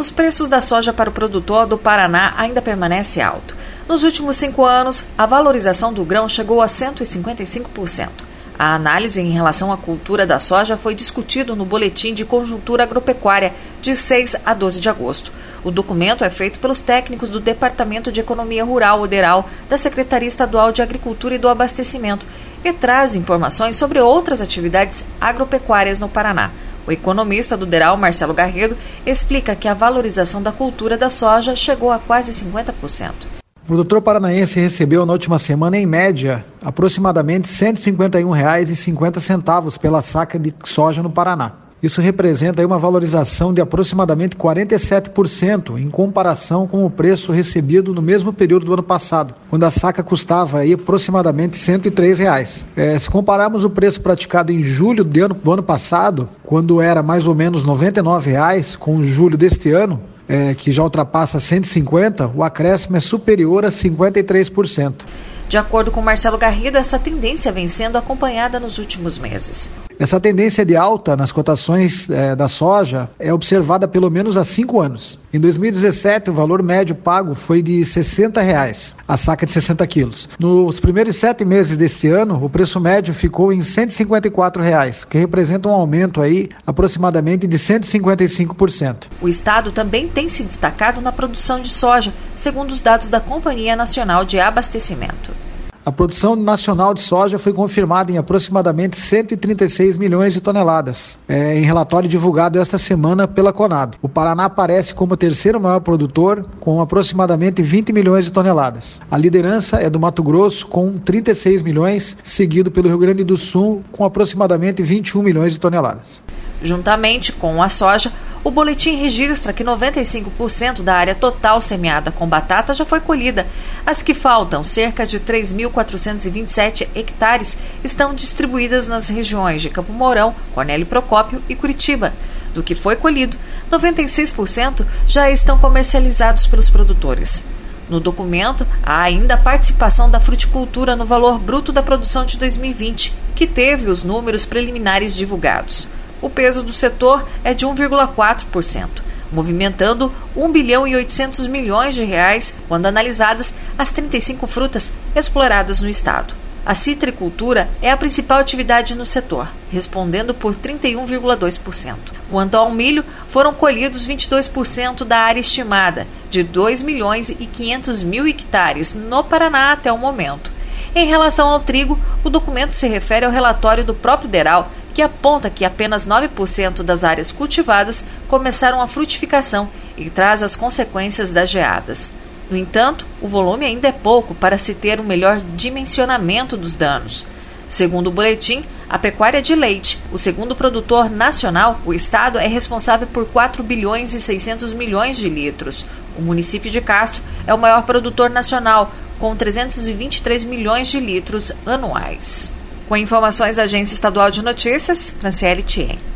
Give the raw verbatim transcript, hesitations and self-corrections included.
Os preços da soja para o produtor do Paraná ainda permanecem altos. Nos últimos cinco anos, a valorização do grão chegou a cento e cinquenta e cinco por cento. A análise em relação à cultura da soja foi discutido no Boletim de Conjuntura Agropecuária de seis a doze de agosto. O documento é feito pelos técnicos do Departamento de Economia Rural, o DERAL, da Secretaria Estadual de Agricultura e do Abastecimento e traz informações sobre outras atividades agropecuárias no Paraná. O economista do DERAL, Marcelo Garrido, explica que a valorização da cultura da soja chegou a quase cinquenta por cento. O produtor paranaense recebeu na última semana, em média, aproximadamente cento e cinquenta e um reais e cinquenta centavos pela saca de soja no Paraná. Isso representa aí uma valorização de aproximadamente quarenta e sete por cento em comparação com o preço recebido no mesmo período do ano passado, quando a saca custava aí aproximadamente cento e três reais. É, se compararmos o preço praticado em julho do ano, do ano passado, quando era mais ou menos noventa e nove reais, com julho deste ano, É, que já ultrapassa cento e cinquenta, o acréscimo é superior a cinquenta e três por cento. De acordo com Marcelo Garrido, essa tendência vem sendo acompanhada nos últimos meses. Essa tendência de alta nas cotações é, da soja é observada há pelo menos há cinco anos. Em dois mil e dezessete, o valor médio pago foi de sessenta reais, a saca de sessenta quilos. Nos primeiros sete meses deste ano, o preço médio ficou em cento e cinquenta e quatro reais, o que representa um aumento aí aproximadamente de cento e cinquenta e cinco por cento. O estado também tem se destacado na produção de soja, segundo os dados da Companhia Nacional de Abastecimento. A produção nacional de soja foi confirmada em aproximadamente cento e trinta e seis milhões de toneladas, é, em relatório divulgado esta semana pela Conab. O Paraná aparece como o terceiro maior produtor, com aproximadamente vinte milhões de toneladas. A liderança é do Mato Grosso, com trinta e seis milhões, seguido pelo Rio Grande do Sul, com aproximadamente vinte e um milhões de toneladas. Juntamente com a soja, o boletim registra que noventa e cinco por cento da área total semeada com batata já foi colhida. As que faltam, cerca de três mil quatrocentos e vinte e sete hectares, estão distribuídas nas regiões de Campo Mourão, Cornélio Procópio e Curitiba. Do que foi colhido, noventa e seis por cento já estão comercializados pelos produtores. No documento, há ainda a participação da fruticultura no valor bruto da produção de dois mil e vinte, que teve os números preliminares divulgados. O peso do setor é de um vírgula quatro por cento, movimentando um bilhão e oitocentos milhões de reais quando analisadas as trinta e cinco frutas exploradas no estado. A citricultura é a principal atividade no setor, respondendo por trinta e um vírgula dois por cento. Quanto ao milho, foram colhidos vinte e dois por cento da área estimada, de dois milhões e quinhentos mil hectares no Paraná até o momento. Em relação ao trigo, o documento se refere ao relatório do próprio DERAL, que aponta que apenas nove por cento das áreas cultivadas começaram a frutificação e traz as consequências das geadas. No entanto, o volume ainda é pouco para se ter um melhor dimensionamento dos danos. Segundo o boletim, a pecuária de leite, o segundo produtor nacional, o estado é responsável por quatro bilhões e seiscentos milhões de litros. O município de Castro é o maior produtor nacional, com trezentos e vinte e três milhões de litros anuais. Com informações da Agência Estadual de Notícias, Franciele Thien.